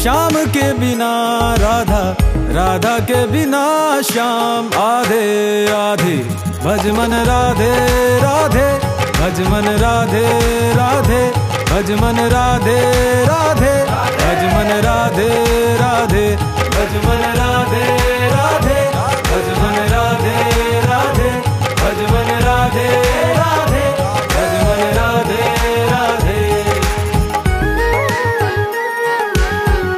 श्याम के बिना राधा, राधा के बिना श्याम। आधे आधे भज मन राधे राधे, भज मन राधे राधे, भज मन राधे राधे, भज मन राधे